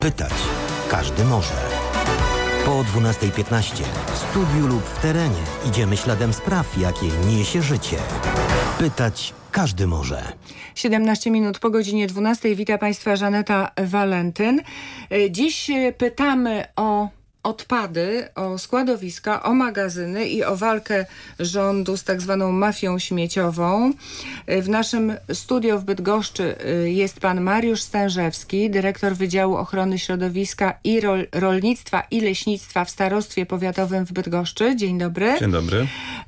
Pytać każdy może. Po 12:15 w studiu lub w terenie idziemy śladem spraw, jakie niesie życie. Pytać każdy może. 17 minut po godzinie 12. Witam Państwa, Żaneta Walentyn. Dziś pytamy o odpady, o składowiska, o magazyny i o walkę rządu z tak zwaną mafią śmieciową. W naszym studio w Bydgoszczy jest pan Mariusz Stężewski, dyrektor Wydziału Ochrony Środowiska i Rolnictwa i Leśnictwa w Starostwie Powiatowym w Bydgoszczy. Dzień dobry. Dzień dobry.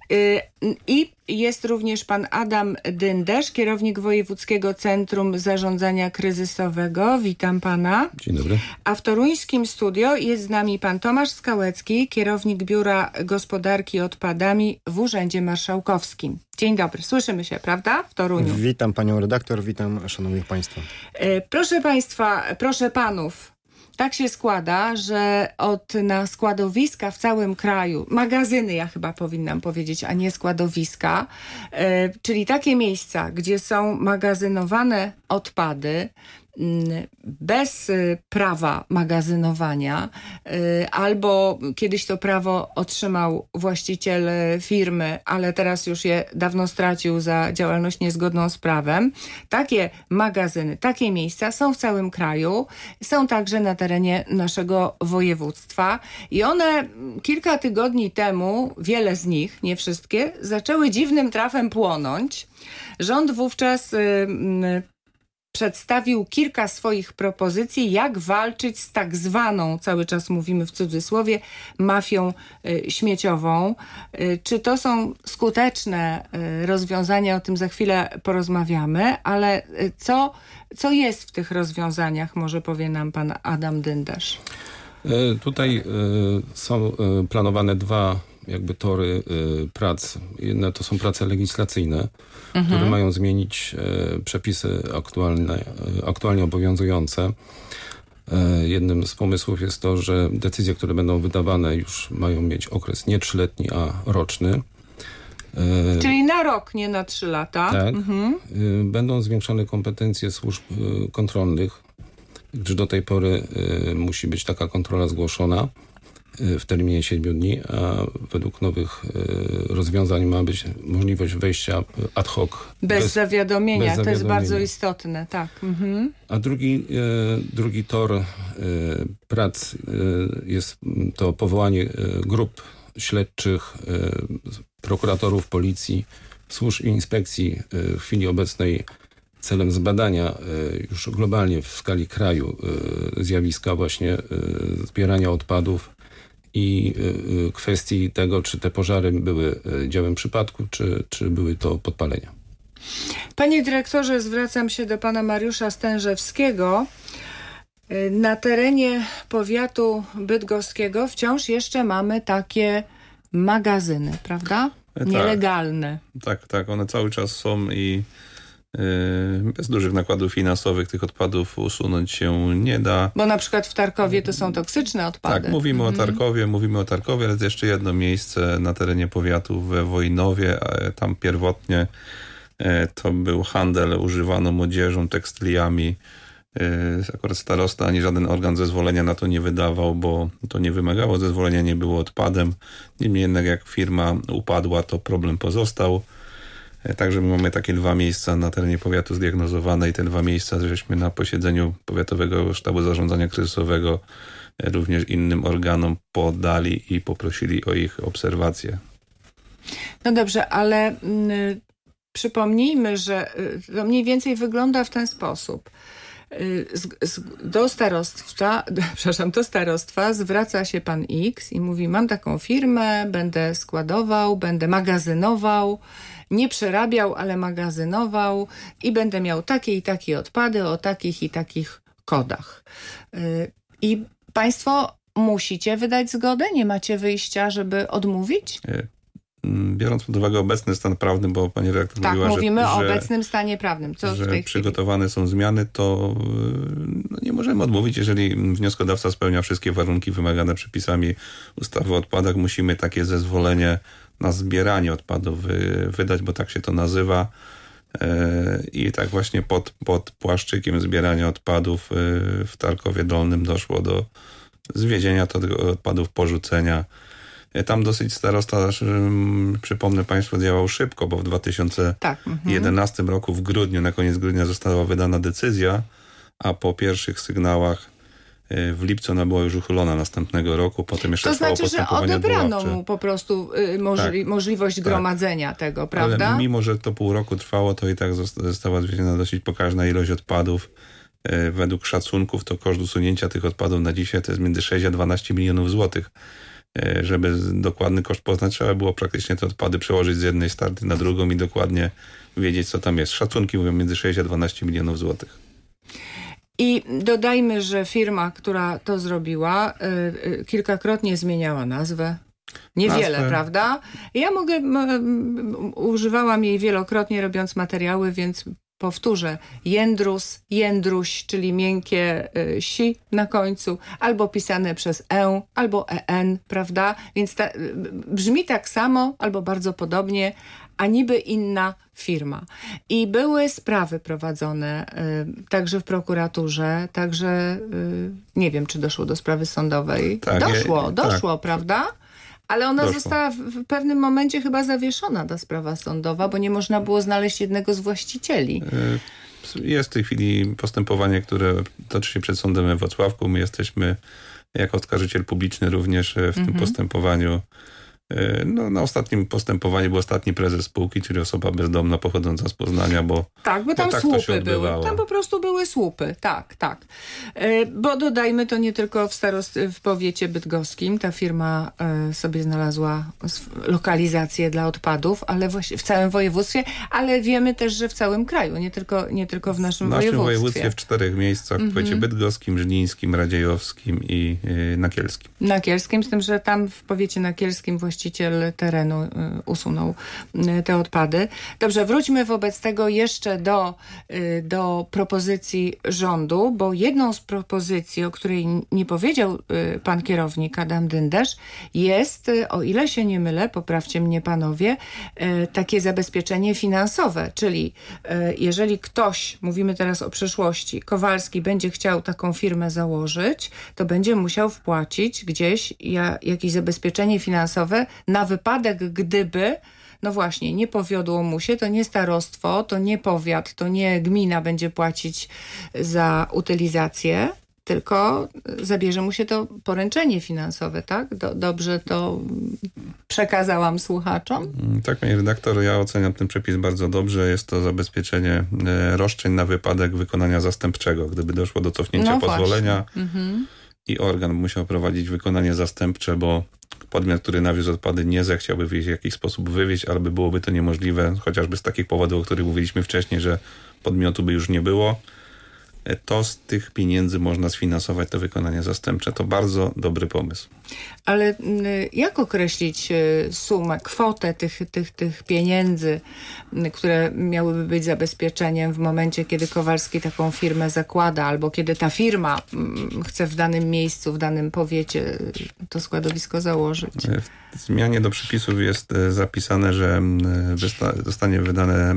I jest również pan Adam Dyndesz, kierownik Wojewódzkiego Centrum Zarządzania Kryzysowego. Witam pana. Dzień dobry. A w toruńskim studio jest z nami pan Tomasz Skałecki, kierownik Biura Gospodarki Odpadami w Urzędzie Marszałkowskim. Dzień dobry. Słyszymy się, prawda? W Toruniu. Witam panią redaktor, witam szanownych państwa. Proszę państwa, proszę panów. Tak się składa, że na składowiska w całym kraju, magazyny ja chyba powinnam powiedzieć, a nie składowiska, czyli takie miejsca, gdzie są magazynowane odpady, bez prawa magazynowania, albo kiedyś to prawo otrzymał właściciel firmy, ale teraz już je dawno stracił za działalność niezgodną z prawem. Takie magazyny, takie miejsca są w całym kraju, są także na terenie naszego województwa i one kilka tygodni temu, wiele z nich, nie wszystkie, zaczęły dziwnym trafem płonąć. Rząd wówczas przedstawił kilka swoich propozycji, jak walczyć z tak zwaną, cały czas mówimy w cudzysłowie, mafią śmieciową. Czy to są skuteczne rozwiązania? O tym za chwilę porozmawiamy, ale co jest w tych rozwiązaniach? Może powie nam pan Adam Dyndesz. Tutaj są planowane dwa tory prac. Jedne to są prace legislacyjne, które mają zmienić przepisy aktualnie obowiązujące. Jednym z pomysłów jest to, że decyzje, które będą wydawane, już mają mieć okres nie 3-letni, a roczny. Czyli na rok, nie na 3 lata. Tak. Będą zwiększone kompetencje służb kontrolnych, gdyż do tej pory musi być taka kontrola zgłoszona w terminie 7 dni, a według nowych rozwiązań ma być możliwość wejścia ad hoc. Bez zawiadomienia. To jest bardzo istotne, tak. A drugi tor prac jest to powołanie grup śledczych, prokuratorów, policji, służb i inspekcji w chwili obecnej celem zbadania już globalnie w skali kraju zjawiska właśnie zbierania odpadów i kwestii tego, czy te pożary były dziełem przypadku, czy były to podpalenia. Panie dyrektorze, zwracam się do pana Mariusza Stężewskiego. Na terenie powiatu bydgoskiego wciąż jeszcze mamy takie magazyny, prawda? Nielegalne. Tak, one cały czas są i bez dużych nakładów finansowych tych odpadów usunąć się nie da. Bo na przykład w Tarkowie to są toksyczne odpady. Tak, mówimy o Tarkowie, ale jest jeszcze jedno miejsce na terenie powiatu we Wojnowie. Tam pierwotnie to był handel używaną odzieżą, tekstyliami. Akurat starosta ani żaden organ zezwolenia na to nie wydawał, bo to nie wymagało zezwolenia, nie było odpadem. Niemniej jednak jak firma upadła, to problem pozostał. Także my mamy takie 2 miejsca na terenie powiatu zdiagnozowane i te 2 miejsca żeśmy na posiedzeniu Powiatowego Sztabu Zarządzania Kryzysowego również innym organom podali i poprosili o ich obserwację. No dobrze, ale przypomnijmy, że to mniej więcej wygląda w ten sposób. Do starostwa zwraca się pan X i mówi: mam taką firmę, będę składował, będę magazynował, nie przerabiał, ale magazynował i będę miał takie i takie odpady o takich i takich kodach. I państwo musicie wydać zgodę? Nie macie wyjścia, żeby odmówić? Biorąc pod uwagę obecny stan prawny, bo pani redaktor mówiła, że... Tak, mówimy o obecnym stanie prawnym. Co że w tej przygotowane są zmiany, to nie możemy odmówić. Jeżeli wnioskodawca spełnia wszystkie warunki wymagane przepisami ustawy o odpadach, musimy takie zezwolenie na zbieranie odpadów wydać, bo tak się to nazywa. I tak właśnie pod płaszczykiem zbierania odpadów w Tarkowie Dolnym doszło do zwiezienia tych odpadów, porzucenia. Tam dosyć starosta, przypomnę Państwu, działał szybko, bo w 2011 roku w grudniu, na koniec grudnia została wydana decyzja, a po pierwszych sygnałach w lipcu ona była już uchylona następnego roku, potem jeszcze to trwało znaczy, że postępowanie odebrano odwoławcze. mu po prostu możliwość gromadzenia tego, prawda? Ale mimo, że to pół roku trwało, to i tak została zwieziona dosyć pokaźna ilość odpadów. Według szacunków to koszt usunięcia tych odpadów na dzisiaj to jest między 6 a 12 milionów złotych. Żeby dokładny koszt poznać, trzeba było praktycznie te odpady przełożyć z jednej starty na drugą i dokładnie wiedzieć, co tam jest. Szacunki mówią między 6 a 12 milionów złotych. I dodajmy, że firma, która to zrobiła, kilkakrotnie zmieniała nazwę. Niewiele, prawda? Ja używałam jej wielokrotnie, robiąc materiały, więc powtórzę. Jędrus, Jędruś, czyli miękkie si na końcu, albo pisane przez albo en, prawda? Więc brzmi tak samo, albo bardzo podobnie, a niby inna firma. I były sprawy prowadzone także w prokuraturze, także nie wiem, czy doszło do sprawy sądowej. Tak, doszło, prawda? Ale ona doszło. została w pewnym momencie chyba zawieszona, ta sprawa sądowa, bo nie można było znaleźć jednego z właścicieli. Jest w tej chwili postępowanie, które toczy się przed sądem we Wrocławku. My jesteśmy jako oskarżyciel publiczny również w tym postępowaniu. No, na ostatnim postępowaniu był ostatni prezes spółki, czyli osoba bezdomna pochodząca z Poznania, bo tam tak słupy były. Tam po prostu były słupy. Tak. Bo dodajmy, to nie tylko w powiecie bydgoskim ta firma sobie znalazła lokalizację dla odpadów, ale właśnie w całym województwie, ale wiemy też, że w całym kraju, nie tylko w naszym województwie. W naszym województwie w 4 miejscach, w powiecie bydgoskim, żnińskim, radziejowskim i nakielskim. Nakielskim, z tym, że tam w powiecie nakielskim właściciel terenu usunął te odpady. Dobrze, wróćmy wobec tego jeszcze do propozycji rządu, bo jedną z propozycji, o której nie powiedział pan kierownik Adam Dyndasz, jest, o ile się nie mylę, poprawcie mnie panowie, takie zabezpieczenie finansowe, czyli jeżeli ktoś, mówimy teraz o przyszłości, Kowalski będzie chciał taką firmę założyć, to będzie musiał wpłacić gdzieś jakieś zabezpieczenie finansowe na wypadek, gdyby, no właśnie, nie powiodło mu się, to nie starostwo, to nie powiat, to nie gmina będzie płacić za utylizację, tylko zabierze mu się to poręczenie finansowe, tak? Dobrze to przekazałam słuchaczom? Tak, pani redaktor, ja oceniam ten przepis bardzo dobrze. Jest to zabezpieczenie roszczeń na wypadek wykonania zastępczego. Gdyby doszło do cofnięcia pozwolenia i organ musiał prowadzić wykonanie zastępcze, bo podmiot, który nawiózł odpady, nie zechciałby w jakiś sposób wywieźć, albo byłoby to niemożliwe, chociażby z takich powodów, o których mówiliśmy wcześniej, że podmiotu by już nie było, to z tych pieniędzy można sfinansować to wykonanie zastępcze. To bardzo dobry pomysł. Ale jak określić sumę, kwotę tych pieniędzy, które miałyby być zabezpieczeniem w momencie, kiedy Kowalski taką firmę zakłada, albo kiedy ta firma chce w danym miejscu, w danym powiecie to składowisko założyć? W zmianie do przepisów jest zapisane, że zostanie wydane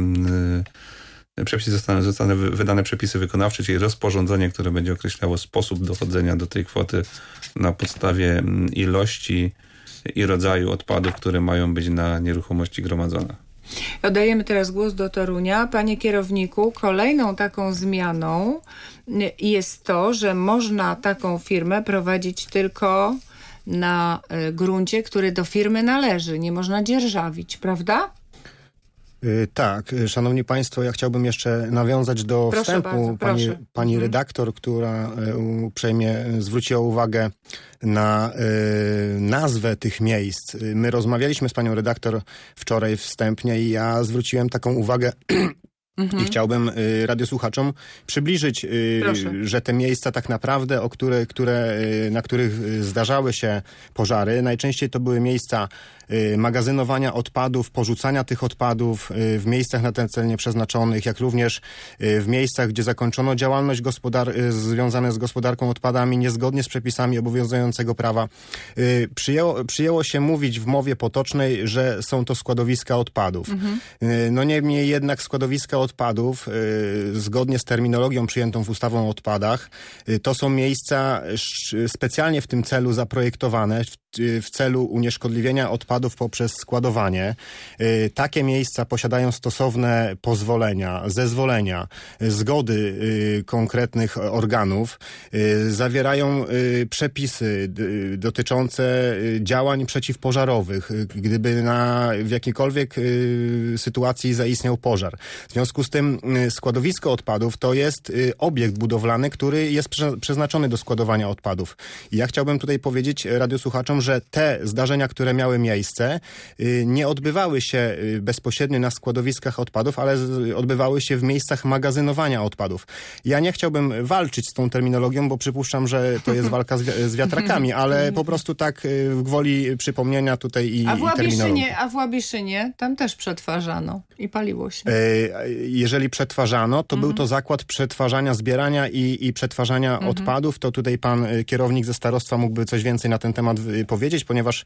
zostaną wydane przepisy wykonawcze, czyli rozporządzenie, które będzie określało sposób dochodzenia do tej kwoty na podstawie ilości i rodzaju odpadów, które mają być na nieruchomości gromadzone. Oddajemy teraz głos do Torunia. Panie kierowniku, kolejną taką zmianą jest to, że można taką firmę prowadzić tylko na gruncie, który do firmy należy. Nie można dzierżawić, prawda? Tak, szanowni państwo, ja chciałbym jeszcze nawiązać do wstępu pani redaktor, która uprzejmie zwróciła uwagę na nazwę tych miejsc. My rozmawialiśmy z panią redaktor wczoraj wstępnie i ja zwróciłem taką uwagę i chciałbym radiosłuchaczom przybliżyć, że te miejsca tak naprawdę, na których zdarzały się pożary, najczęściej to były miejsca magazynowania odpadów, porzucania tych odpadów w miejscach na ten cel nieprzeznaczonych, jak również w miejscach, gdzie zakończono działalność związane z gospodarką odpadami niezgodnie z przepisami obowiązującego prawa. Przyjęło się mówić w mowie potocznej, że są to składowiska odpadów. No niemniej jednak składowiska odpadów, zgodnie z terminologią przyjętą w ustawą o odpadach, to są miejsca specjalnie w tym celu zaprojektowane, w celu unieszkodliwienia odpadów poprzez składowanie. Takie miejsca posiadają stosowne pozwolenia, zezwolenia, zgody konkretnych organów, zawierają przepisy dotyczące działań przeciwpożarowych, gdyby w jakiejkolwiek sytuacji zaistniał pożar. W związku z tym składowisko odpadów to jest obiekt budowlany, który jest przeznaczony do składowania odpadów. I ja chciałbym tutaj powiedzieć radiosłuchaczom, że te zdarzenia, które miały miejsce, nie odbywały się bezpośrednio na składowiskach odpadów, ale odbywały się w miejscach magazynowania odpadów. Ja nie chciałbym walczyć z tą terminologią, bo przypuszczam, że to jest walka z wiatrakami, ale po prostu tak w gwoli przypomnienia tutaj i terminologii. A w Łabiszynie tam też przetwarzano i paliło się. Jeżeli przetwarzano, to był to zakład przetwarzania, zbierania i przetwarzania odpadów. To tutaj pan kierownik ze starostwa mógłby coś więcej na ten temat powiedzieć, ponieważ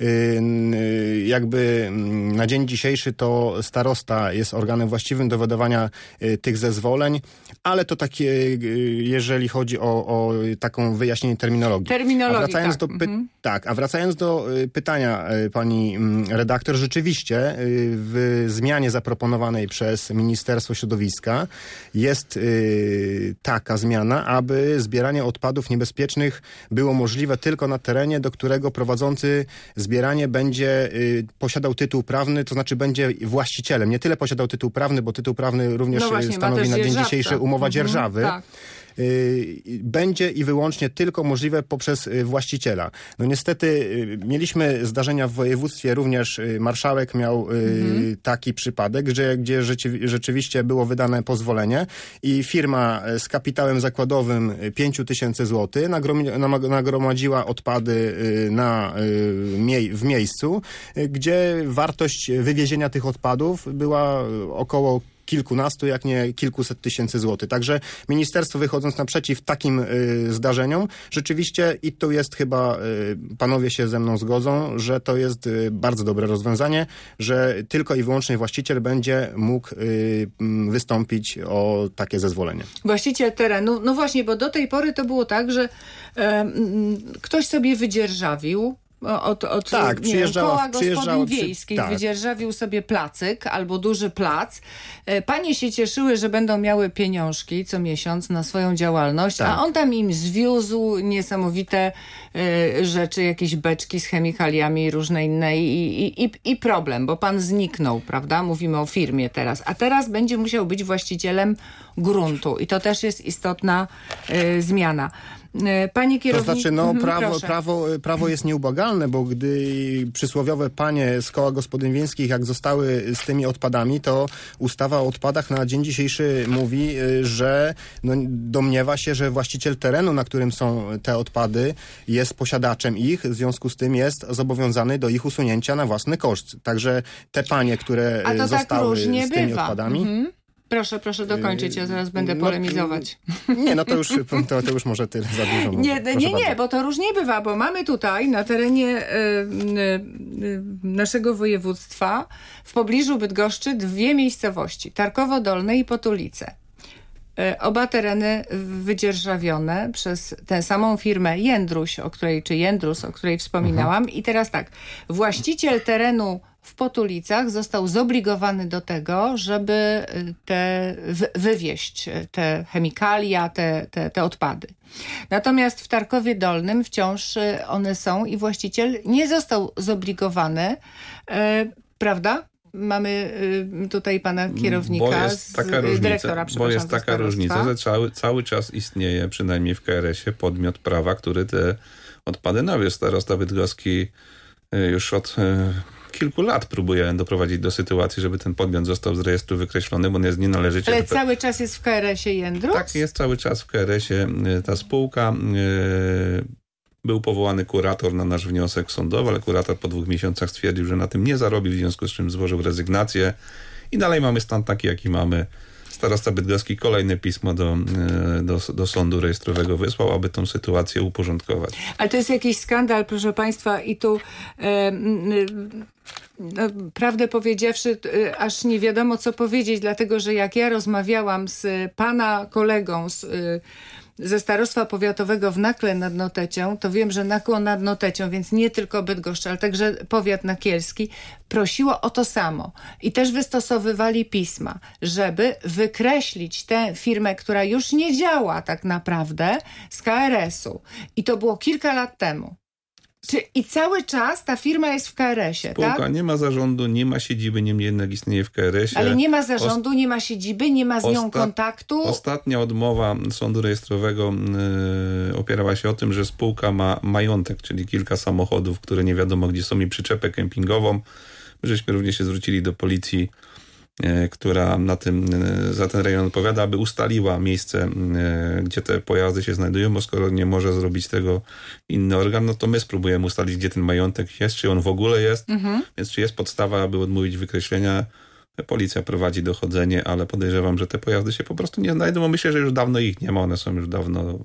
jakby na dzień dzisiejszy to starosta jest organem właściwym do wydawania tych zezwoleń, ale to takie, jeżeli chodzi o taką wyjaśnienie terminologii. A wracając do pytania pani redaktor, rzeczywiście w zmianie zaproponowanej przez Ministerstwo Środowiska jest taka zmiana, aby zbieranie odpadów niebezpiecznych było możliwe tylko na terenie, do którego prowadzący zbieranie będzie posiadał tytuł prawny, to znaczy będzie właścicielem. Nie tyle posiadał tytuł prawny, bo tytuł prawny również stanowi na dzień dzisiejszy umowa dzierżawy. Tak. Będzie i wyłącznie tylko możliwe poprzez właściciela. No niestety mieliśmy zdarzenia w województwie, również marszałek miał taki przypadek, gdzie rzeczywiście było wydane pozwolenie i firma z kapitałem zakładowym 5 000 złotych nagromadziła odpady w miejscu, gdzie wartość wywiezienia tych odpadów była około kilkunastu, jak nie kilkuset tysięcy złotych. Także ministerstwo, wychodząc naprzeciw takim zdarzeniom, rzeczywiście i tu jest chyba, panowie się ze mną zgodzą, że to jest bardzo dobre rozwiązanie, że tylko i wyłącznie właściciel będzie mógł wystąpić o takie zezwolenie. Właściciel terenu, no właśnie, bo do tej pory to było tak, że ktoś sobie wydzierżawił koła gospodyń wiejskich, wydzierżawił sobie placyk albo duży plac. Panie się cieszyły, że będą miały pieniążki co miesiąc na swoją działalność, a on tam im zwiózł niesamowite rzeczy, jakieś beczki z chemikaliami różne inne i problem, bo pan zniknął, prawda? Mówimy o firmie teraz, a teraz będzie musiał być właścicielem gruntu i to też jest istotna zmiana. Panie kierownik... To znaczy, prawo jest nieubłagalne, bo gdy przysłowiowe panie z koła gospodyń wiejskich, jak zostały z tymi odpadami, to ustawa o odpadach na dzień dzisiejszy mówi, że domniewa się, że właściciel terenu, na którym są te odpady, jest posiadaczem ich, w związku z tym jest zobowiązany do ich usunięcia na własny koszt. Także te panie, które zostały z tymi odpadami... Proszę dokończyć, ja zaraz będę polemizować. To już może tyle za dużo. Nie, bo to różnie bywa, bo mamy tutaj na terenie naszego województwa w pobliżu Bydgoszczy 2 miejscowości, Tarkowo Dolne i Potulice. Oba tereny wydzierżawione przez tę samą firmę Jędrus, o której wspominałam. I teraz tak, właściciel terenu w Potulicach został zobligowany do tego, żeby wywieźć te chemikalia, te odpady. Natomiast w Tarkowie Dolnym wciąż one są i właściciel nie został zobligowany, prawda? Mamy tutaj pana kierownika, dyrektora, bo jest taka różnica, że cały czas istnieje, przynajmniej w KRS-ie, podmiot prawa, który te odpady nawiózł. Starosta bydgoski już od kilku lat próbuje doprowadzić do sytuacji, żeby ten podmiot został z rejestru wykreślony, bo on jest nienależycie... Ale cały czas jest w KRS-ie Jędrus? Tak, jest cały czas w KRS-ie ta spółka. Był powołany kurator na nasz wniosek sądowy, ale kurator po 2 miesiącach stwierdził, że na tym nie zarobi, w związku z czym złożył rezygnację i dalej mamy stan taki, jaki mamy. Starosta bydgoski kolejne pismo do sądu rejestrowego wysłał, aby tą sytuację uporządkować. Ale to jest jakiś skandal, proszę państwa, i tu No, prawdę powiedziawszy, aż nie wiadomo co powiedzieć, dlatego że jak ja rozmawiałam z pana kolegą ze Starostwa Powiatowego w Nakle nad Notecią, to wiem, że Nakło nad Notecią, więc nie tylko Bydgoszcz, ale także powiat nakielski, prosiło o to samo. I też wystosowywali pisma, żeby wykreślić tę firmę, która już nie działa tak naprawdę z KRS-u. I to było kilka lat temu. I cały czas ta firma jest w KRS-ie, Spółka tak? nie ma zarządu, nie ma siedziby, niemniej jednak istnieje w KRS-ie. Ale nie ma zarządu, nie ma siedziby, nie ma z nią kontaktu. Ostatnia odmowa sądu rejestrowego opierała się o tym, że spółka ma majątek, czyli kilka samochodów, które nie wiadomo gdzie są, i przyczepę kempingową. Żeśmy również się zwrócili do policji, która za ten rejon odpowiada, aby ustaliła miejsce, gdzie te pojazdy się znajdują, bo skoro nie może zrobić tego inny organ, no to my spróbujemy ustalić, gdzie ten majątek jest, czy on w ogóle jest, więc czy jest podstawa, aby odmówić wykreślenia. Policja prowadzi dochodzenie, ale podejrzewam, że te pojazdy się po prostu nie znajdą, bo myślę, że już dawno ich nie ma, one są już dawno...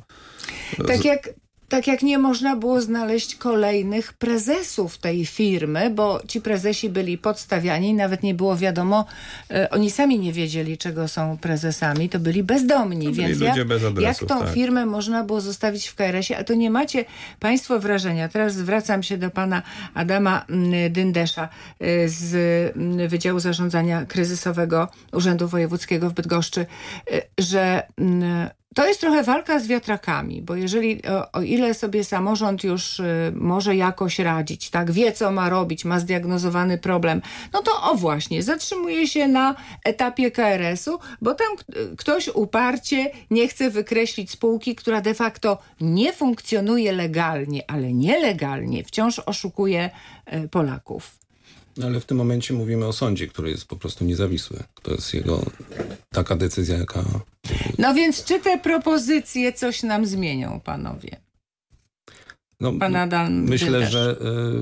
Tak jak nie można było znaleźć kolejnych prezesów tej firmy, bo ci prezesi byli podstawiani, nawet nie było wiadomo, oni sami nie wiedzieli, czego są prezesami, to byli bezdomni, więc jak tą firmę można było zostawić w KRS-ie, a to nie macie państwo wrażenia, teraz zwracam się do pana Adama Dyndesza z Wydziału Zarządzania Kryzysowego Urzędu Wojewódzkiego w Bydgoszczy, że to jest trochę walka z wiatrakami, bo o ile sobie samorząd już może jakoś radzić, tak, wie co ma robić, ma zdiagnozowany problem, no to właśnie, zatrzymuje się na etapie KRS-u, bo tam ktoś uparcie nie chce wykreślić spółki, która de facto nie funkcjonuje legalnie, ale nielegalnie wciąż oszukuje Polaków. Ale w tym momencie mówimy o sądzie, który jest po prostu niezawisły. To jest jego taka decyzja, jaka... No więc czy te propozycje coś nam zmienią, panowie? No, Pan Adam myślę, Dyndesz. że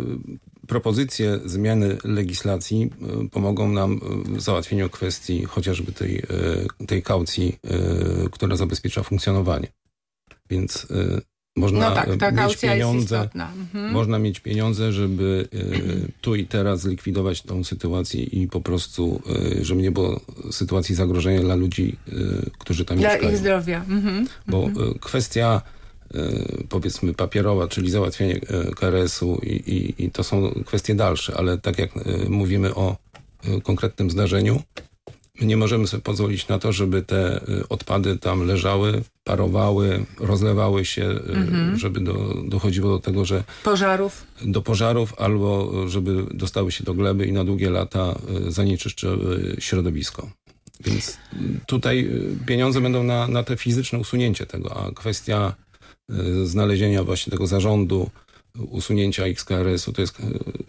propozycje zmiany legislacji pomogą nam w załatwieniu kwestii chociażby tej kaucji, która zabezpiecza funkcjonowanie. Więc można mieć pieniądze, można mieć pieniądze, żeby tu i teraz zlikwidować tą sytuację i po prostu, żeby nie było sytuacji zagrożenia dla ludzi, którzy tam mieszkają. Dla ich zdrowia. Bo kwestia powiedzmy papierowa, czyli załatwienie KRS-u i to są kwestie dalsze, ale tak jak mówimy o konkretnym zdarzeniu, my nie możemy sobie pozwolić na to, żeby te odpady tam leżały, parowały, rozlewały się, żeby dochodziło do tego, że... Do pożarów, albo żeby dostały się do gleby i na długie lata zanieczyszczyły środowisko. Więc tutaj pieniądze będą na te fizyczne usunięcie tego, a kwestia znalezienia właśnie tego zarządu, usunięcia ich z KRS-u, to jest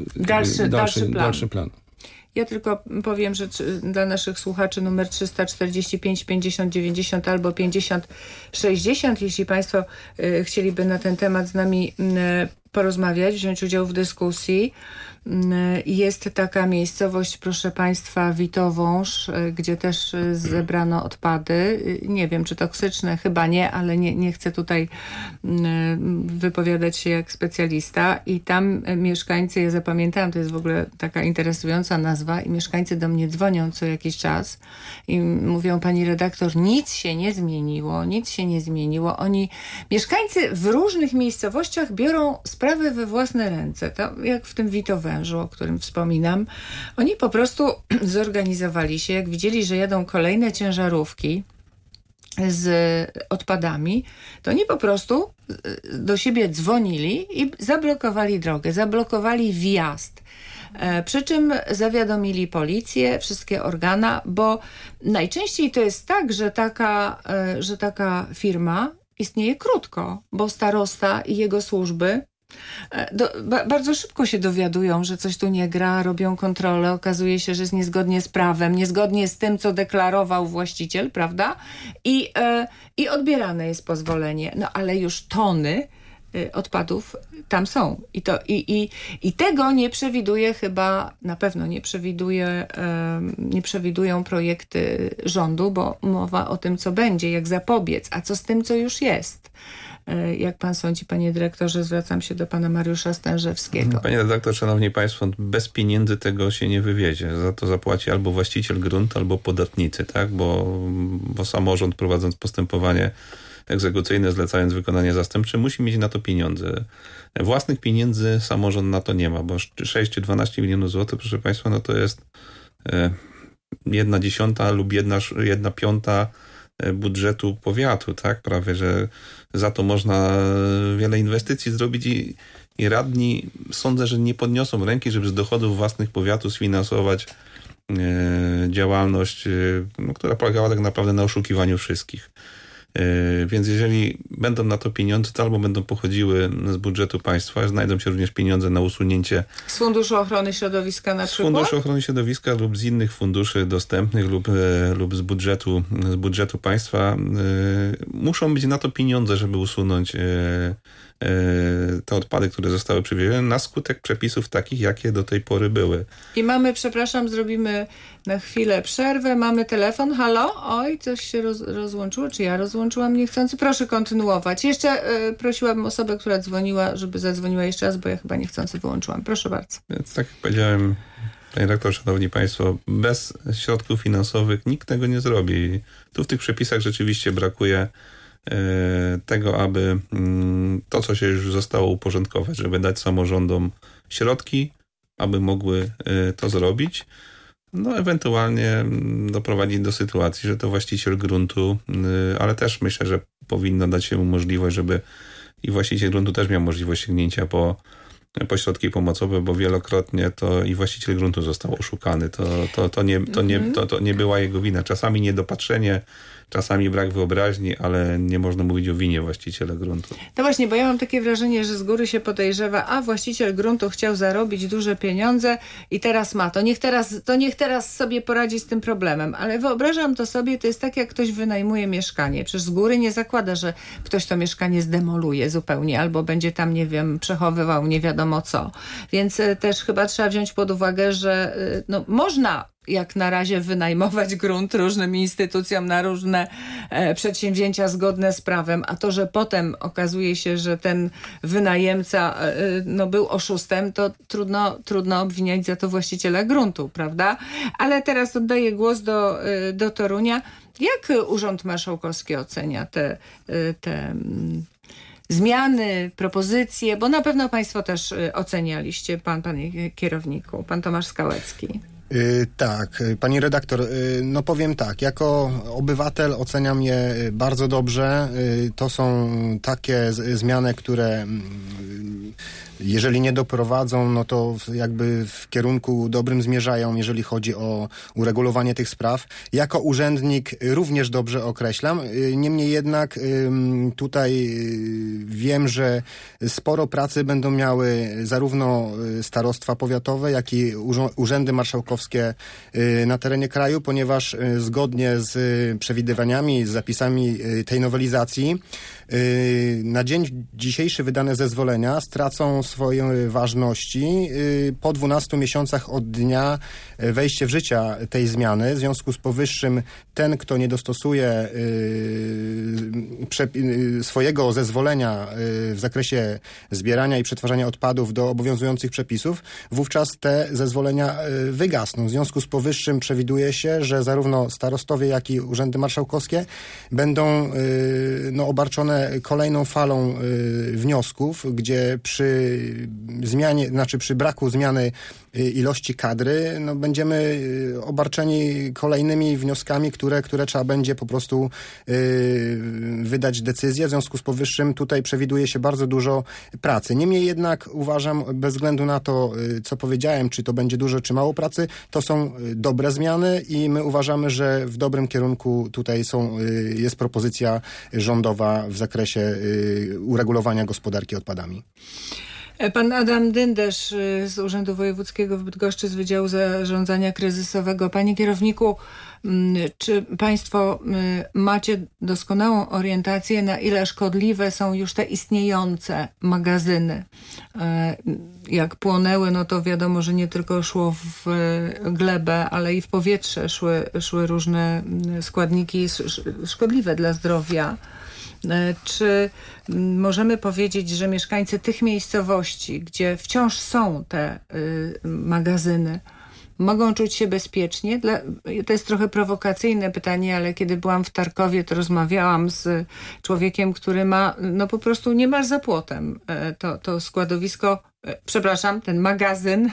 dalszy plan. Ja tylko powiem, że dla naszych słuchaczy numer 345 50 90 albo 50 60, jeśli państwo chcieliby na ten temat z nami porozmawiać, wziąć udział w dyskusji. Jest taka miejscowość, proszę państwa, Witowąż, gdzie też zebrano odpady. Nie wiem, czy toksyczne, chyba nie, ale nie chcę tutaj wypowiadać się jak specjalista. I tam mieszkańcy, ja zapamiętałam, to jest w ogóle taka interesująca nazwa, i mieszkańcy do mnie dzwonią co jakiś czas i mówią: pani redaktor, nic się nie zmieniło. Mieszkańcy w różnych miejscowościach biorą sprawy we własne ręce, to jak w tym Witowężu, o którym wspominam. Oni po prostu zorganizowali się, jak widzieli, że jadą kolejne ciężarówki z odpadami, to oni po prostu do siebie dzwonili i zablokowali drogę, zablokowali wjazd. Przy czym zawiadomili policję, wszystkie organa, bo najczęściej to jest tak, że taka firma istnieje krótko, bo starosta i jego służby bardzo szybko się dowiadują, że coś tu nie gra, robią kontrolę, okazuje się, że jest niezgodnie z prawem, niezgodnie z tym, co deklarował właściciel, prawda? I odbierane jest pozwolenie. No ale już tony odpadów tam są. I tego nie przewiduje chyba, na pewno nie przewidują projekty rządu, bo mowa o tym, co będzie, jak zapobiec, a co z tym, co już jest. Jak pan sądzi, panie dyrektorze, zwracam się do pana Mariusza Stężewskiego. Panie redaktor, szanowni państwo, bez pieniędzy tego się nie wywiezie. Za to zapłaci albo właściciel gruntu, albo podatnicy, tak? Bo samorząd, prowadząc postępowanie egzekucyjne, zlecając wykonanie zastępcze, musi mieć na to pieniądze. Własnych pieniędzy samorząd na to nie ma, bo 6 czy 12 milionów złotych, proszę państwa, no to jest 1/10 lub 1/5 budżetu powiatu, tak? Prawie, że za to można wiele inwestycji zrobić i radni sądzę, że nie podniosą ręki, żeby z dochodów własnych powiatu sfinansować działalność, która polegała tak naprawdę na oszukiwaniu wszystkich. Więc jeżeli będą na to pieniądze, to albo będą pochodziły z budżetu państwa, znajdą się również pieniądze na usunięcie z Funduszu Ochrony Środowiska na przykład? Z Funduszu Ochrony Środowiska lub z innych funduszy dostępnych lub z budżetu państwa. Muszą być na to pieniądze, żeby usunąć te odpady, które zostały przywiezione na skutek przepisów takich, jakie do tej pory były. I mamy, przepraszam, zrobimy na chwilę przerwę. Mamy telefon. Halo? Oj, coś się rozłączyło. Czy ja rozłączyłam niechcący? Proszę kontynuować. Jeszcze prosiłabym osobę, która dzwoniła, żeby zadzwoniła jeszcze raz, bo ja chyba niechcący wyłączyłam. Proszę bardzo. Więc tak jak powiedziałem, panie redaktor, szanowni państwo, bez środków finansowych nikt tego nie zrobi. Tu w tych przepisach rzeczywiście brakuje tego, aby to, co się już zostało uporządkować, żeby dać samorządom środki, aby mogły to zrobić. No ewentualnie doprowadzić do sytuacji, że to właściciel gruntu, ale też myślę, że powinno dać się mu możliwość, żeby i właściciel gruntu też miał możliwość sięgnięcia po środki pomocowe, bo wielokrotnie to i właściciel gruntu został oszukany. To nie była jego wina. Czasami niedopatrzenie, czasami brak wyobraźni, ale nie można mówić o winie właściciela gruntu. No właśnie, bo ja mam takie wrażenie, że z góry się podejrzewa, a właściciel gruntu chciał zarobić duże pieniądze i teraz ma to. Niech teraz sobie poradzi z tym problemem. Ale wyobrażam to sobie, to jest tak, jak ktoś wynajmuje mieszkanie. Przecież z góry nie zakłada, że ktoś to mieszkanie zdemoluje zupełnie albo będzie tam, nie wiem, przechowywał nie wiadomo co. Więc też chyba trzeba wziąć pod uwagę, że można jak na razie wynajmować grunt różnym instytucjom na różne przedsięwzięcia zgodne z prawem, a to, że potem okazuje się, że ten wynajemca był oszustem, to trudno obwiniać za to właściciela gruntu, prawda? Ale teraz oddaję głos do Torunia. Jak Urząd Marszałkowski ocenia te zmiany, propozycje, bo na pewno państwo też ocenialiście, panie kierowniku, pan Tomasz Skałecki. Tak, pani redaktor, powiem tak, jako obywatel oceniam je bardzo dobrze. To są takie zmiany, które jeżeli nie doprowadzą, no to jakby w kierunku dobrym zmierzają, jeżeli chodzi o uregulowanie tych spraw. Jako urzędnik również dobrze określam. Niemniej jednak tutaj wiem, że sporo pracy będą miały zarówno starostwa powiatowe, jak i urzędy marszałkowskie na terenie kraju, ponieważ zgodnie z przewidywaniami, z zapisami tej nowelizacji na dzień dzisiejszy wydane zezwolenia stracą swoje ważności po 12 miesiącach od dnia wejścia w życie tej zmiany. W związku z powyższym ten, kto nie dostosuje swojego zezwolenia w zakresie zbierania i przetwarzania odpadów do obowiązujących przepisów, wówczas te zezwolenia wygasną. W związku z powyższym przewiduje się, że zarówno starostowie, jak i urzędy marszałkowskie będą obarczone kolejną falą wniosków, gdzie przy braku zmiany ilości kadry, będziemy obarczeni kolejnymi wnioskami, które trzeba będzie po prostu wydać decyzję. W związku z powyższym tutaj przewiduje się bardzo dużo pracy. Niemniej jednak uważam, bez względu na to, co powiedziałem, czy to będzie dużo, czy mało pracy, to są dobre zmiany i my uważamy, że w dobrym kierunku tutaj jest propozycja rządowa w zakresie uregulowania gospodarki odpadami. Pan Adam Dynderz z Urzędu Wojewódzkiego w Bydgoszczy z Wydziału Zarządzania Kryzysowego. Panie kierowniku, czy państwo macie doskonałą orientację, na ile szkodliwe są już te istniejące magazyny? Jak płonęły, no to wiadomo, że nie tylko szło w glebę, ale i w powietrze szły różne składniki szkodliwe dla zdrowia. Czy możemy powiedzieć, że mieszkańcy tych miejscowości, gdzie wciąż są te magazyny, mogą czuć się bezpiecznie? To jest trochę prowokacyjne pytanie, ale kiedy byłam w Tarkowie, to rozmawiałam z człowiekiem, który ma po prostu niemal za płotem to składowisko, ten magazyn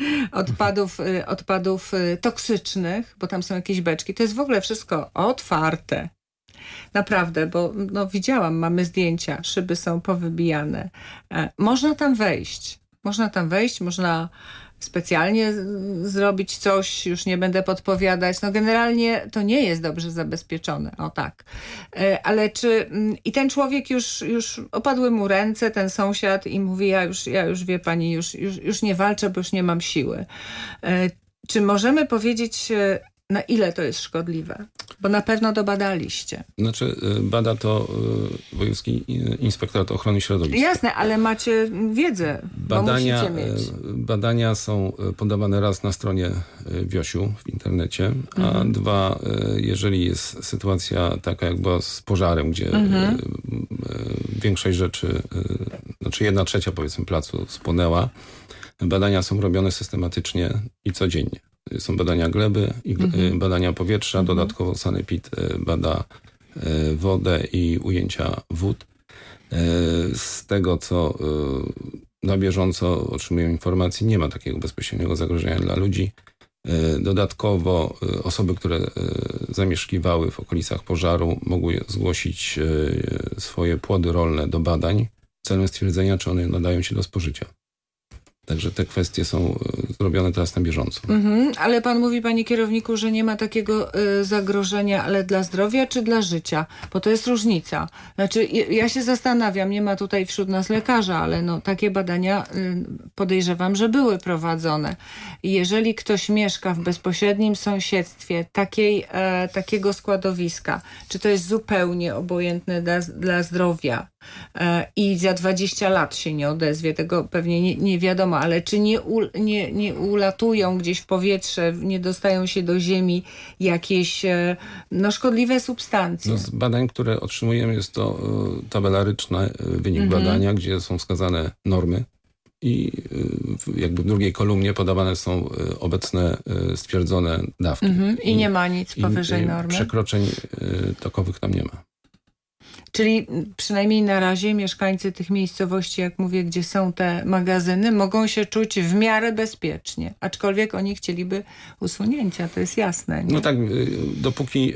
odpadów toksycznych, bo tam są jakieś beczki. To jest w ogóle wszystko otwarte. Naprawdę, bo widziałam, mamy zdjęcia, szyby są powybijane. Można tam wejść, można specjalnie zrobić coś, już nie będę podpowiadać. Generalnie to nie jest dobrze zabezpieczone, o tak. Ale i ten człowiek już opadły mu ręce, ten sąsiad, i mówi, ja już wie pani, już nie walczę, bo już nie mam siły. Czy możemy powiedzieć, na ile to jest szkodliwe? Bo na pewno to badaliście. Bada to Wojewódzki Inspektorat Ochrony Środowiska. Jasne, ale macie wiedzę, bo musicie mieć. Badania są podawane raz na stronie WIOŚ-u w internecie, a dwa, jeżeli jest sytuacja taka jak była z pożarem, gdzie większość rzeczy, 1/3 powiedzmy placu spłonęła, badania są robione systematycznie i codziennie. Są badania gleby i badania powietrza. Dodatkowo Sanepid bada wodę i ujęcia wód. Z tego, co na bieżąco otrzymują informacje, nie ma takiego bezpośredniego zagrożenia dla ludzi. Dodatkowo osoby, które zamieszkiwały w okolicach pożaru, mogły zgłosić swoje płody rolne do badań celem stwierdzenia, czy one nadają się do spożycia. Także te kwestie są zrobione teraz na bieżąco. Ale pan mówi, panie kierowniku, że nie ma takiego zagrożenia, ale dla zdrowia czy dla życia? Bo to jest różnica. Ja się zastanawiam, nie ma tutaj wśród nas lekarza, ale takie badania podejrzewam, że były prowadzone. Jeżeli ktoś mieszka w bezpośrednim sąsiedztwie takiego składowiska, czy to jest zupełnie obojętne dla zdrowia i za 20 lat się nie odezwie, tego pewnie nie wiadomo, ale czy nie ulatują gdzieś w powietrze, nie dostają się do ziemi jakieś szkodliwe substancje? Z badań, które otrzymujemy, jest to tabelaryczny wynik badania, gdzie są wskazane normy i jakby w drugiej kolumnie podawane są obecne stwierdzone dawki. I nie ma nic powyżej normy? Przekroczeń takowych tam nie ma. Czyli przynajmniej na razie mieszkańcy tych miejscowości, jak mówię, gdzie są te magazyny, mogą się czuć w miarę bezpiecznie. Aczkolwiek oni chcieliby usunięcia, to jest jasne. Nie? Dopóki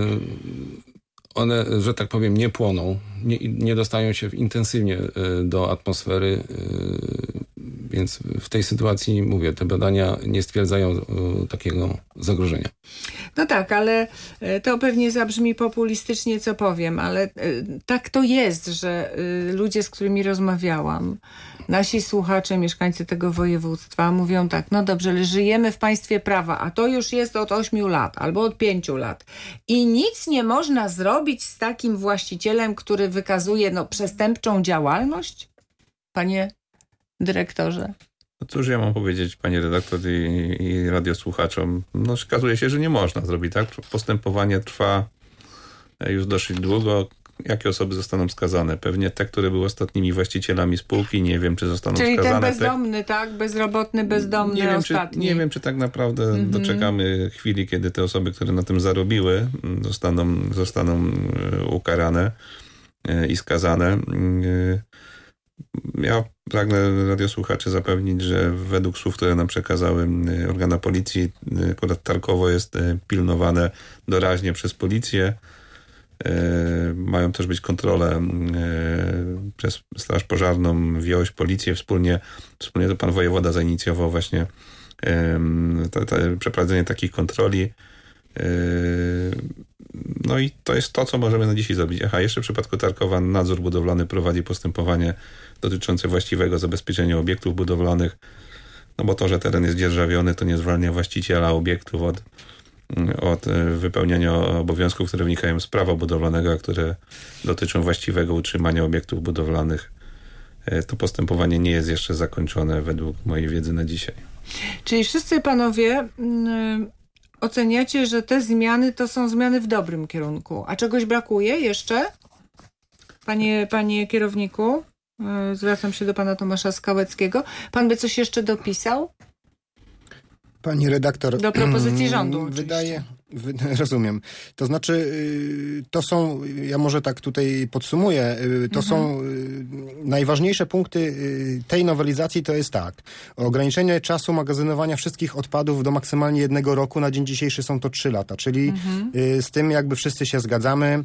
one, że tak powiem, nie płoną, nie dostają się intensywnie do atmosfery, więc w tej sytuacji, mówię, te badania nie stwierdzają takiego zagrożenia. No tak, ale to pewnie zabrzmi populistycznie, co powiem, ale tak to jest, że ludzie, z którymi rozmawiałam, nasi słuchacze, mieszkańcy tego województwa mówią tak, no dobrze, ale żyjemy w państwie prawa, a to już jest od 8 lat albo od 5 lat i nic nie można zrobić z takim właścicielem, który wykazuje przestępczą działalność? Panie dyrektorze. No cóż ja mam powiedzieć, panie redaktor i radiosłuchaczom. Okazuje się, że nie można zrobić, tak? Postępowanie trwa już dosyć długo. Jakie osoby zostaną skazane? Pewnie te, które były ostatnimi właścicielami spółki. Nie wiem, czy zostaną skazane. Czyli ten bezdomny, tak? Bezrobotny, bezdomny ostatni. Nie wiem, czy tak naprawdę doczekamy chwili, kiedy te osoby, które na tym zarobiły, zostaną ukarane i skazane. Ja pragnę radiosłuchaczy zapewnić, że według słów, które nam przekazały organa policji, akurat Tarkowo jest pilnowane doraźnie przez policję. Mają też być kontrole przez Straż Pożarną, WIOŚ, policję. Wspólnie to pan wojewoda zainicjował właśnie przeprowadzenie takich kontroli. No i to jest to, co możemy na dzisiaj zrobić. Jeszcze w przypadku Tarkowa nadzór budowlany prowadzi postępowanie dotyczące właściwego zabezpieczenia obiektów budowlanych, no bo to, że teren jest dzierżawiony, to nie zwalnia właściciela obiektów od wypełniania obowiązków, które wynikają z prawa budowlanego, a które dotyczą właściwego utrzymania obiektów budowlanych. To postępowanie nie jest jeszcze zakończone według mojej wiedzy na dzisiaj. Czyli wszyscy panowie oceniacie, że te zmiany to są zmiany w dobrym kierunku. A czegoś brakuje jeszcze? Panie kierowniku, zwracam się do pana Tomasza Skałeckiego. Pan by coś jeszcze dopisał? Pani redaktor, do propozycji rządu oczywiście. Rozumiem. To znaczy, to są, ja może tak tutaj podsumuję, to są najważniejsze punkty tej nowelizacji, to jest tak. Ograniczenie czasu magazynowania wszystkich odpadów do maksymalnie 1 roku, na dzień dzisiejszy są to 3 lata, czyli z tym jakby wszyscy się zgadzamy.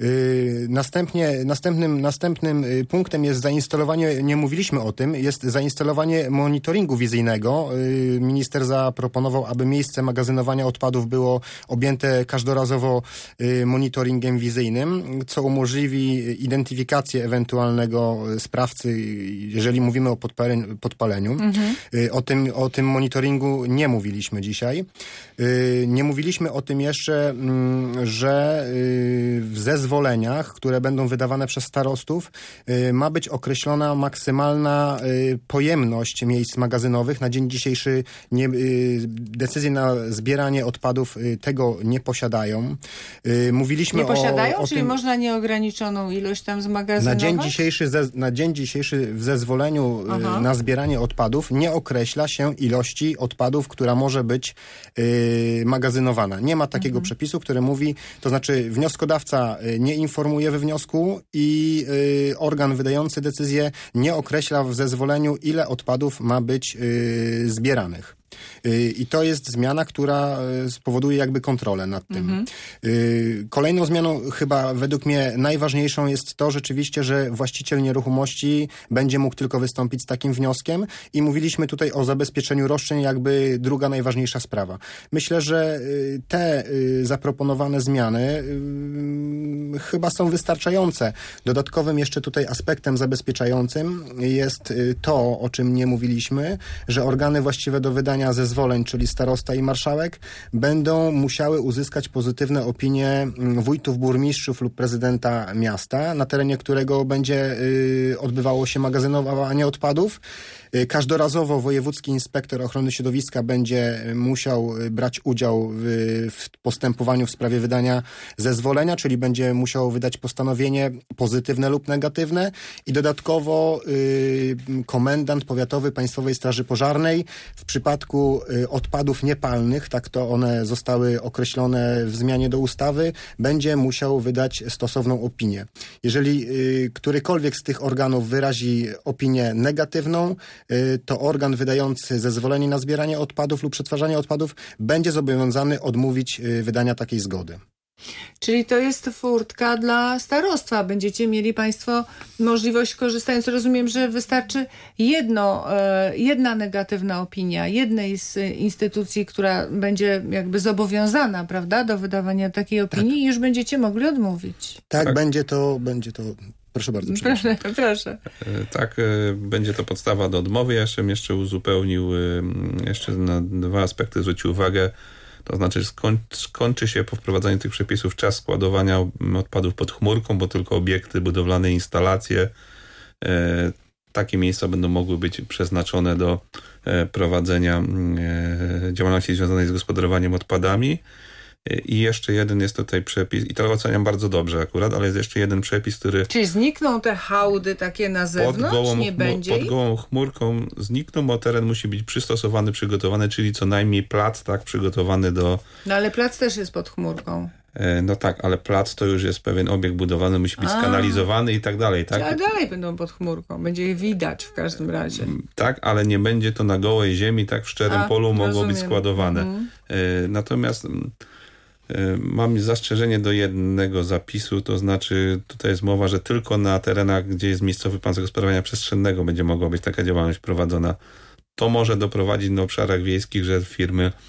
Następnym punktem jest zainstalowanie, nie mówiliśmy o tym, jest zainstalowanie monitoringu wizyjnego. Minister zaproponował, aby miejsce magazynowania odpadów było objęte każdorazowo monitoringiem wizyjnym, co umożliwi identyfikację ewentualnego sprawcy, jeżeli mówimy o podpaleniu. O tym monitoringu nie mówiliśmy dzisiaj. Nie mówiliśmy o tym jeszcze, że w zezwoleniach, które będą wydawane przez starostów, ma być określona maksymalna pojemność miejsc magazynowych. Na dzień dzisiejszy decyzje na zbieranie odpadów tego nie posiadają. Mówiliśmy nie posiadają? o czyli tym, można nieograniczoną ilość tam zmagazynować? Na dzień dzisiejszy w zezwoleniu na zbieranie odpadów nie określa się ilości odpadów, która może być magazynowana. Nie ma takiego przepisu, który mówi, to znaczy wnioskodawca nie informuje we wniosku i organ wydający decyzję nie określa w zezwoleniu, ile odpadów ma być zbieranych. I to jest zmiana, która spowoduje jakby kontrolę nad tym. Kolejną zmianą, chyba według mnie najważniejszą, jest to rzeczywiście, że właściciel nieruchomości będzie mógł tylko wystąpić z takim wnioskiem i mówiliśmy tutaj o zabezpieczeniu roszczeń, jakby druga najważniejsza sprawa. Myślę, że te zaproponowane zmiany chyba są wystarczające. Dodatkowym jeszcze tutaj aspektem zabezpieczającym jest to, o czym nie mówiliśmy, że organy właściwe do wydania zezwoleń, czyli starosta i marszałek, będą musiały uzyskać pozytywne opinie wójtów, burmistrzów lub prezydenta miasta, na terenie którego będzie odbywało się magazynowanie odpadów. Każdorazowo wojewódzki inspektor ochrony środowiska będzie musiał brać udział w postępowaniu w sprawie wydania zezwolenia, czyli będzie musiał wydać postanowienie pozytywne lub negatywne i dodatkowo komendant powiatowy Państwowej Straży Pożarnej w przypadku odpadów niepalnych, tak to one zostały określone w zmianie do ustawy, będzie musiał wydać stosowną opinię. Jeżeli którykolwiek z tych organów wyrazi opinię negatywną, to organ wydający zezwolenie na zbieranie odpadów lub przetwarzanie odpadów będzie zobowiązany odmówić wydania takiej zgody. Czyli to jest furtka dla starostwa. Będziecie mieli Państwo możliwość, korzystając, rozumiem, że wystarczy jedna negatywna opinia jednej z instytucji, która będzie jakby zobowiązana, prawda, do wydawania takiej opinii i już będziecie mogli odmówić. Tak. Będzie to... Proszę bardzo. Proszę. Tak, będzie to podstawa do odmowy. Ja jeszcze uzupełnił, jeszcze na 2 aspekty zwrócił uwagę. To znaczy skończy się po wprowadzeniu tych przepisów czas składowania odpadów pod chmurką, bo tylko obiekty budowlane, instalacje, takie miejsca będą mogły być przeznaczone do prowadzenia działalności związanej z gospodarowaniem odpadami. I jeszcze jeden jest tutaj przepis, i to oceniam bardzo dobrze akurat, ale jest jeszcze jeden przepis, który... Czyli znikną te hałdy takie na zewnątrz? Pod gołą chmurką znikną, bo teren musi być przystosowany, przygotowany, czyli co najmniej plac, tak, przygotowany do... No ale plac też jest pod chmurką. No tak, ale plac to już jest pewien obiekt budowany, musi być skanalizowany i tak dalej, tak? Ale dalej będą pod chmurką, będzie je widać w każdym razie. Tak, ale nie będzie to na gołej ziemi, tak w szczerym polu mogło być składowane. Natomiast mam zastrzeżenie do jednego zapisu, to znaczy tutaj jest mowa, że tylko na terenach, gdzie jest miejscowy plan zagospodarowania przestrzennego będzie mogła być taka działalność prowadzona. To może doprowadzić na obszarach wiejskich, że firmy,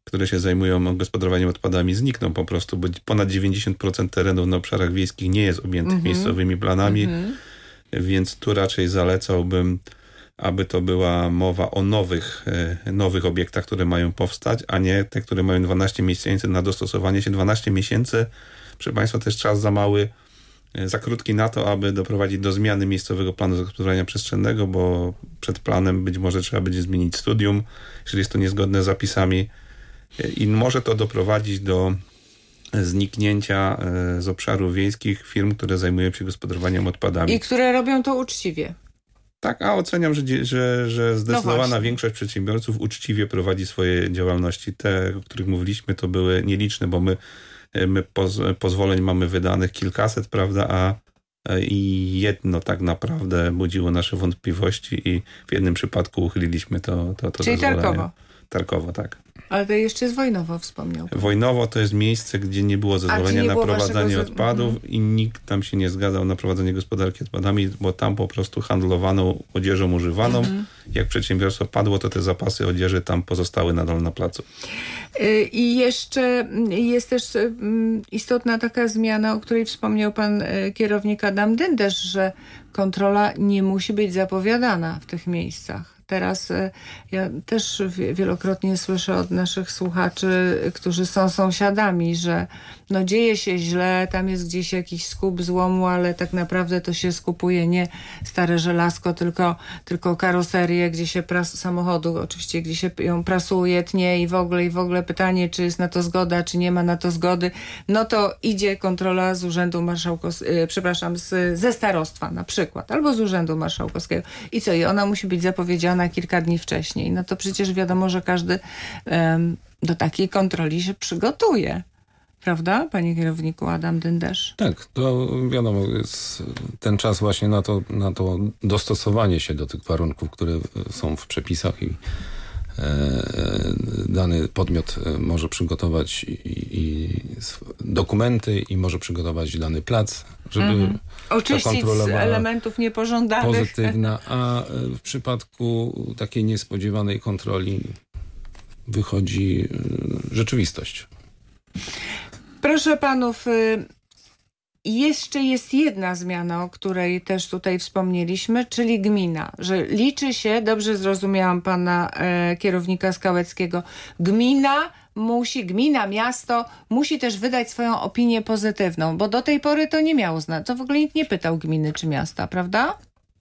które się zajmują gospodarowaniem odpadami, znikną po prostu, bo ponad 90% terenów na obszarach wiejskich nie jest objętych miejscowymi planami, więc tu raczej zalecałbym, aby to była mowa o nowych obiektach, które mają powstać, a nie te, które mają 12 miesięcy na dostosowanie się. 12 miesięcy, proszę Państwa, to jest czas za krótki na to, aby doprowadzić do zmiany miejscowego planu zagospodarowania przestrzennego, bo przed planem być może trzeba będzie zmienić studium, jeżeli jest to niezgodne z zapisami, i może to doprowadzić do zniknięcia z obszarów wiejskich firm, które zajmują się gospodarowaniem odpadami. I które robią to uczciwie. Tak, a oceniam, że zdecydowana większość przedsiębiorców uczciwie prowadzi swoje działalności. Te, o których mówiliśmy, to były nieliczne, bo my pozwoleń mamy wydanych kilkaset, prawda, i jedno tak naprawdę budziło nasze wątpliwości i w jednym przypadku uchyliliśmy to Czyli zezwolenie. Tarkowo. Tarkowo, tak. Ale to jeszcze jest Wojnowo, wspomniał. Wojnowo to jest miejsce, gdzie nie było zezwolenia na prowadzenie odpadów i nikt tam się nie zgadzał na prowadzenie gospodarki odpadami, bo tam po prostu handlowano odzieżą używaną. Jak przedsiębiorstwo padło, to te zapasy odzieży tam pozostały nadal na placu. I jeszcze jest też istotna taka zmiana, o której wspomniał pan kierownik Adam Dynderz, że kontrola nie musi być zapowiadana w tych miejscach. Teraz ja też wielokrotnie słyszę od naszych słuchaczy, którzy są sąsiadami, że no dzieje się źle, tam jest gdzieś jakiś skup złomu, ale tak naprawdę to się skupuje nie stare żelazko, tylko karoserię, gdzie się samochodu, oczywiście, gdzie się ją prasuje, tnie i w ogóle pytanie, czy jest na to zgoda, czy nie ma na to zgody. No to idzie kontrola z Urzędu ze starostwa na przykład, albo z Urzędu Marszałkowskiego. I co? I ona musi być zapowiedziana kilka dni wcześniej. No to przecież wiadomo, że każdy do takiej kontroli się przygotuje. Prawda, panie kierowniku Adam Dynderz? Tak, to wiadomo, jest ten czas właśnie na to dostosowanie się do tych warunków, które są w przepisach i dany podmiot może przygotować i dokumenty i może przygotować dany plac, żeby oczyścić z elementów niepożądanych. Pozytywna, a w przypadku takiej niespodziewanej kontroli wychodzi rzeczywistość. Proszę panów, jeszcze jest jedna zmiana, o której też tutaj wspomnieliśmy, czyli gmina, że liczy się, dobrze zrozumiałam pana kierownika Skałeckiego, gmina, miasto musi też wydać swoją opinię pozytywną, bo do tej pory to nie miało to w ogóle nikt nie pytał gminy czy miasta, prawda?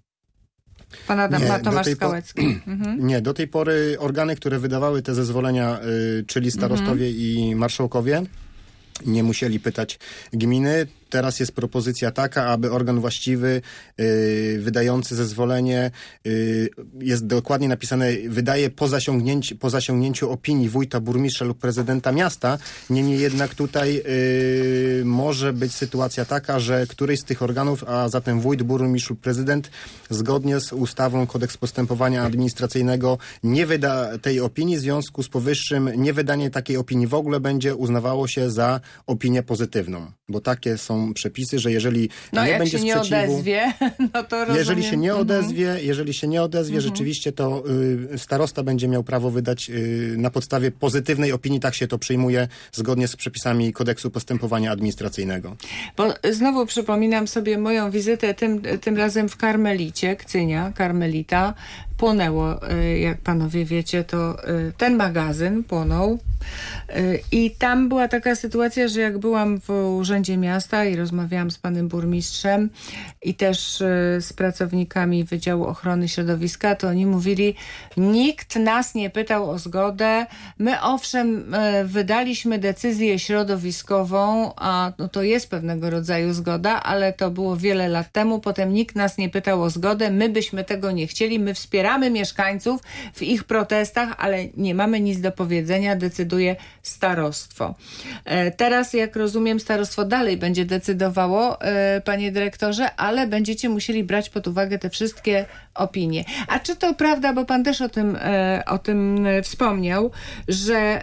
Pan Tomasz Skałecki. Nie, do tej pory organy, które wydawały te zezwolenia, czyli starostowie i marszałkowie, nie musieli pytać gminy. Teraz jest propozycja taka, aby organ właściwy wydający zezwolenie, jest dokładnie napisane, wydaje po zasięgnięciu opinii wójta, burmistrza lub prezydenta miasta. Niemniej jednak tutaj może być sytuacja taka, że któryś z tych organów, a zatem wójt, burmistrz lub prezydent, zgodnie z ustawą Kodeks Postępowania Administracyjnego nie wyda tej opinii. W związku z powyższym niewydanie takiej opinii w ogóle będzie uznawało się za opinię pozytywną. Bo takie są przepisy, że jeżeli nie będzie sprzeciwu... odezwie, no to rozumiem. Jeżeli się nie odezwie, rzeczywiście to starosta będzie miał prawo wydać na podstawie pozytywnej opinii, tak się to przyjmuje, zgodnie z przepisami Kodeksu Postępowania Administracyjnego. Bo znowu przypominam sobie moją wizytę tym razem w Karmelicie, Kcynia, Karmelita. Płonęło, jak panowie wiecie, to ten magazyn płonął i tam była taka sytuacja, że jak byłam w Urzędzie Miasta i rozmawiałam z panem burmistrzem i też z pracownikami Wydziału Ochrony Środowiska, to oni mówili, nikt nas nie pytał o zgodę, my owszem wydaliśmy decyzję środowiskową, a no to jest pewnego rodzaju zgoda, ale to było wiele lat temu, potem nikt nas nie pytał o zgodę, my byśmy tego nie chcieli, my wspieramy mieszkańców w ich protestach, ale nie mamy nic do powiedzenia, decyduje starostwo. Teraz, jak rozumiem, starostwo dalej będzie decydowało, panie dyrektorze, ale będziecie musieli brać pod uwagę te wszystkie opinie. A czy to prawda, bo pan też o tym wspomniał, że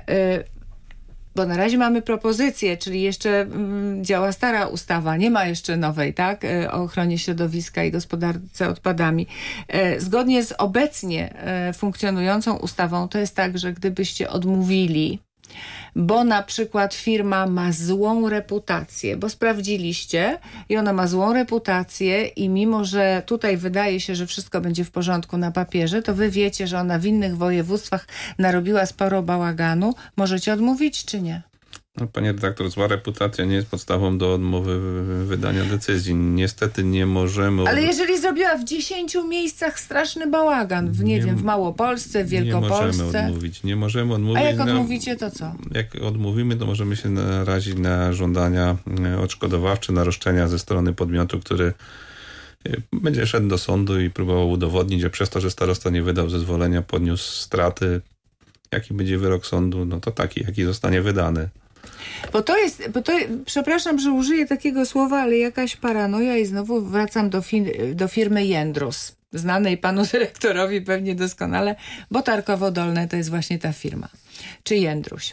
bo na razie mamy propozycję, czyli jeszcze działa stara ustawa, nie ma jeszcze nowej, tak, o ochronie środowiska i gospodarce odpadami. Zgodnie z obecnie funkcjonującą ustawą to jest tak, że gdybyście odmówili bo na przykład firma ma złą reputację, bo sprawdziliście i ona ma złą reputację i mimo, że tutaj wydaje się, że wszystko będzie w porządku na papierze, to wy wiecie, że ona w innych województwach narobiła sporo bałaganu. Możecie odmówić czy nie? No, panie redaktor, zła reputacja nie jest podstawą do odmowy wydania decyzji. Niestety nie możemy... Ale jeżeli zrobiła w 10 miejscach straszny bałagan, w Małopolsce, w Wielkopolsce... Nie możemy odmówić. A jak odmówicie, to co? Jak odmówimy, to możemy się narazić na żądania odszkodowawcze, na roszczenia ze strony podmiotu, który będzie szedł do sądu i próbował udowodnić, że przez to, że starosta nie wydał zezwolenia, podniósł straty. Jaki będzie wyrok sądu? No to taki, jaki zostanie wydany. Przepraszam, że użyję takiego słowa, ale jakaś paranoja i znowu wracam do firmy Jędrus, znanej panu dyrektorowi pewnie doskonale, bo Tarkowo Dolne to jest właśnie ta firma, czy Jędruś.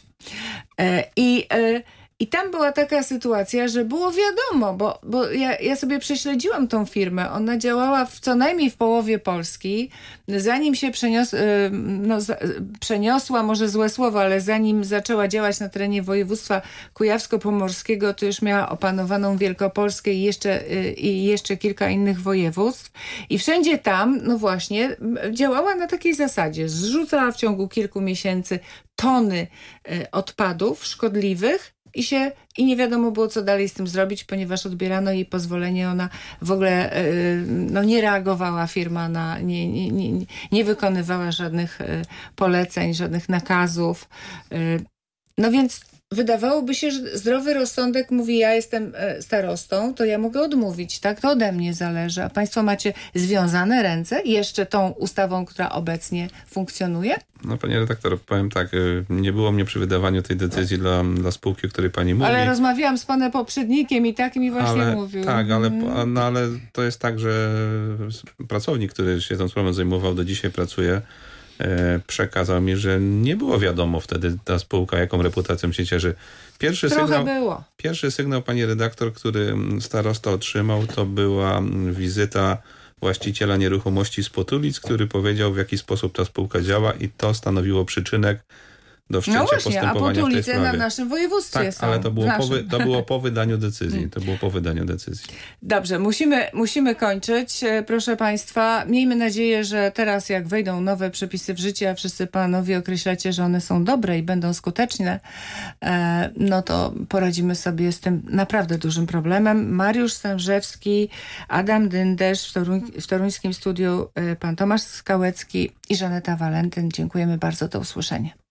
I tam była taka sytuacja, że było wiadomo, bo ja sobie prześledziłam tą firmę. Ona działała co najmniej w połowie Polski. Zanim się przeniosła, może złe słowo, ale zanim zaczęła działać na terenie województwa kujawsko-pomorskiego, to już miała opanowaną Wielkopolskę i jeszcze kilka innych województw. I wszędzie tam, no właśnie, działała na takiej zasadzie. Zrzucała w ciągu kilku miesięcy tony odpadów szkodliwych, i nie wiadomo było, co dalej z tym zrobić, ponieważ odbierano jej pozwolenie. Ona w ogóle nie reagowała, firma nie wykonywała żadnych poleceń, żadnych nakazów. No więc wydawałoby się, że zdrowy rozsądek mówi, ja jestem starostą, to ja mogę odmówić, tak? To ode mnie zależy. A państwo macie związane ręce jeszcze tą ustawą, która obecnie funkcjonuje? No, panie redaktor, powiem tak, nie było mnie przy wydawaniu tej decyzji dla spółki, o której pani mówi. Ale rozmawiałam z panem poprzednikiem i tak mi właśnie mówił. Tak, ale to jest tak, że pracownik, który się tą sprawą zajmował, do dzisiaj pracuje, przekazał mi, że nie było wiadomo wtedy ta spółka, jaką reputacją się cieszy. Pierwszy sygnał, pani redaktor, który starosta otrzymał, to była wizyta właściciela nieruchomości z Potulic, który powiedział, w jaki sposób ta spółka działa i to stanowiło przyczynek do wszczęcia postępowania w tej sprawie. Na naszym województwie są. Ale to było po wydaniu decyzji. Dobrze, musimy kończyć. Proszę państwa, miejmy nadzieję, że teraz jak wejdą nowe przepisy w życie, a wszyscy panowie określacie, że one są dobre i będą skuteczne, no to poradzimy sobie z tym naprawdę dużym problemem. Mariusz Stężewski, Adam Dyndesz w toruńskim studiu, pan Tomasz Skałecki i Żaneta Walentyn. Dziękujemy bardzo, do usłyszenia.